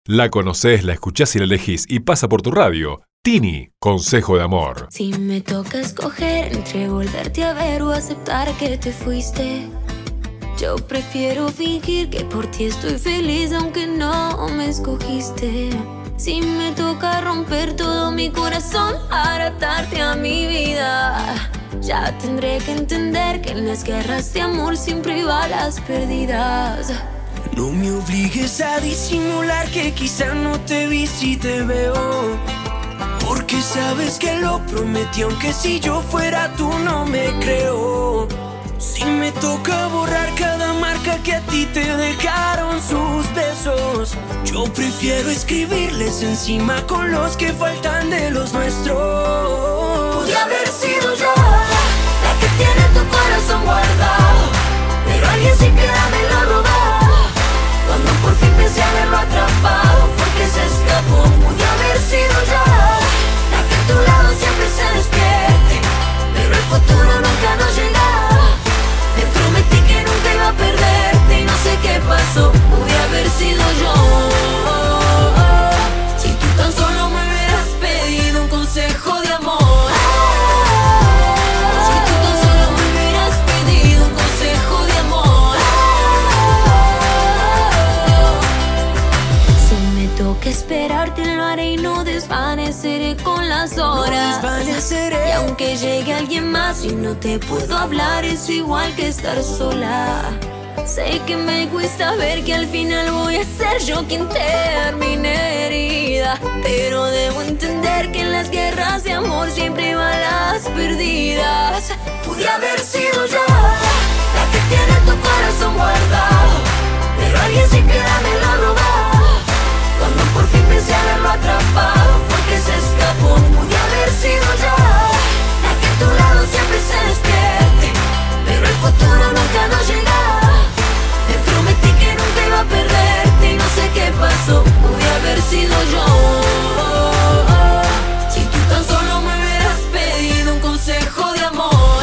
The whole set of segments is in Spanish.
La conocés, la escuchás y la elegís y pasa por tu radio. Tini, consejo de amor. Si me toca escoger entre volverte a ver o aceptar que te fuiste, yo prefiero fingir que por ti estoy feliz aunque no me escogiste. Si me toca romper todo mi corazón para atarte a mi vida, ya tendré que entender que en las guerras de amor siempre hay balas perdidas. No me obligues a disimular que quizá no te vi si te veo, porque sabes que lo prometí, aunque si yo fuera tú no me creo. Si me toca borrar cada marca que a ti te dejaron sus besos, yo prefiero escribirles encima con los que faltan de los nuestros. Pude haber sido yo la que tiene tu corazón guardado, pero alguien sin piedad me lo robó. Cuando por fin pensé haberlo atrapado, fue que se escapó. Pude haber sido yo la que a tu lado siempre se despierte, pero el futuro nunca nos llega. Te prometí que nunca iba a perderte y no sé qué pasó. Pude haber sido yo. Si tú tan solo me hubieras pedido un consejo de amor. Si tú tan solo me hubieras pedido un consejo de amor. Si me toca esperarte lo haré y no desvaneceré con las horas. Y aunque llegue alguien más y no te puedo hablar, es igual que estar sola. Sé que me cuesta ver que al final voy a ser yo quien termine herida, pero debo entender que en las guerras de amor siempre hay balas perdidas. Pude haber sido yo la que tiene tu corazón guardado, pero alguien sin piedad me lo robó. Cuando por fin pensé haberlo atrapado, fue que se escapó. Pude haber sido yo la que a tu lado siempre se despierte, pero el futuro nunca nos llega. Te prometí que nunca iba a perderte y no sé qué pasó. Pude haber sido yo. Si tú tan solo me hubieras pedido un consejo de amor.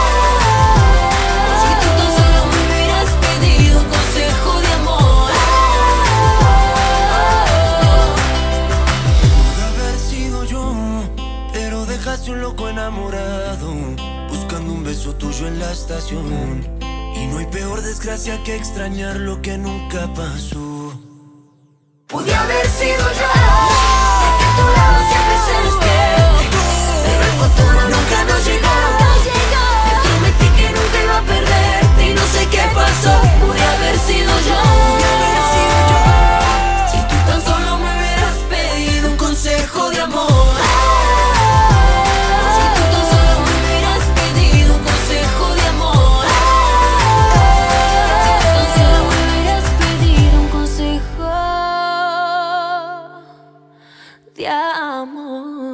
Si tú tan solo me hubieras pedido un consejo de amor. Pude haber sido yo, pero dejaste un loco enamorado, buscando un beso tuyo en la estación. Y no hay peor desgracia que extrañar lo que nunca pasó. Pude haber sido yo la que a tu lado siempre se despierte, pero el futuro nunca nos llegó. Te prometí que nunca iba a perderte y no sé qué pasó. Pude haber sido yo. Si tú tan solo me hubieras pedido un consejo de amor. Si tú tan solo me hubieras pedido un consejo de amor. Si tú tan solo me hubieras pedido un consejo de amor.